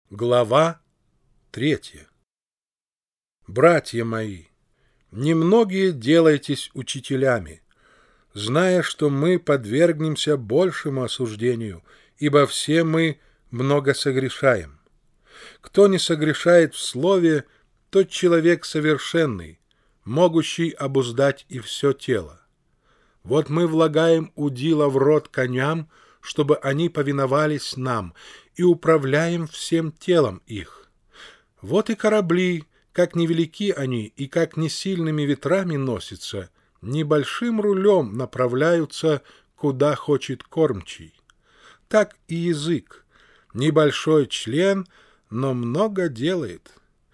Глава 3. Братья мои, немногие делайтесь учителями, зная, что мы подвергнемся большему осуждению, ибо все мы много согрешаем. Кто не согрешает в слове, тот человек совершенный, могущий обуздать и все тело. Вот мы влагаем удила в рот коням, чтобы они повиновались нам, и управляем всем телом их. Вот и корабли, как невелики они и как не сильными ветрами носятся, небольшим рулем направляются, куда хочет кормчий. Так и язык, небольшой член, но много делает.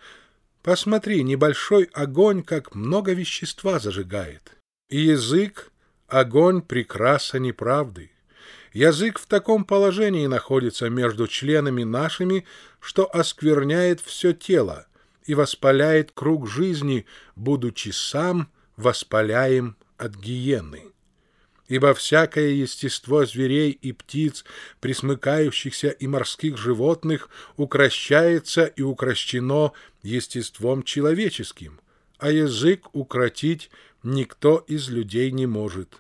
Посмотри, небольшой огонь, как много вещества зажигает. И язык — огонь прекраса неправды. Язык в таком положении находится между членами нашими, что оскверняет все тело и воспаляет круг жизни, будучи сам воспаляем от гиены. Ибо всякое естество зверей и птиц, пресмыкающихся и морских животных, укрощается и укрощено естеством человеческим, а язык укротить никто из людей не может.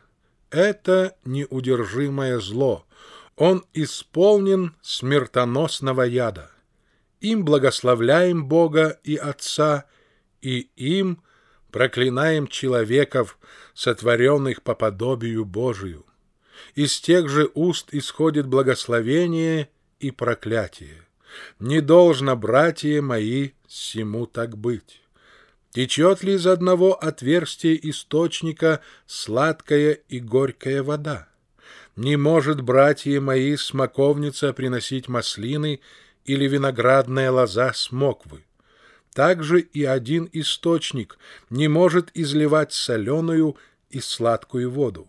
Это неудержимое зло. Он исполнен смертоносного яда. Им благословляем Бога и Отца, и им проклинаем человеков, сотворенных по подобию Божию. Из тех же уст исходит благословение и проклятие. Не должно, братья мои, сему так быть. Течет ли из одного отверстия источника сладкая и горькая вода? Не может, братья мои, смоковница приносить маслины или виноградная лоза смоквы. Также и один источник не может изливать соленую и сладкую воду.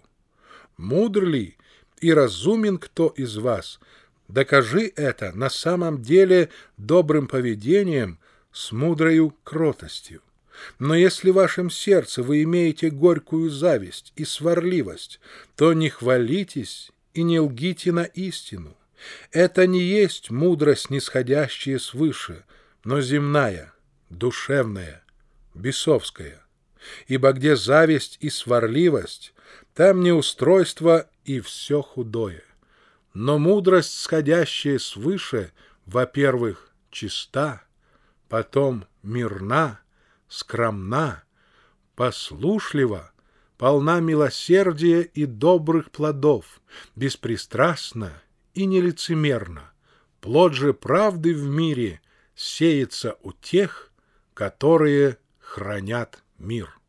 Мудр ли и разумен кто из вас? Докажи это на самом деле добрым поведением с мудрою кротостью. Но если в вашем сердце вы имеете горькую зависть и сварливость, то не хвалитесь и не лгите на истину. Это не есть мудрость, нисходящая свыше, но земная, душевная, бесовская. Ибо где зависть и сварливость, там неустройство и все худое. Но мудрость, сходящая свыше, во-первых, чиста, потом мирна, скромна, послушлива, полна милосердия и добрых плодов, беспристрастна и нелицемерна. Плод же правды в мире сеется у тех, которые хранят мир.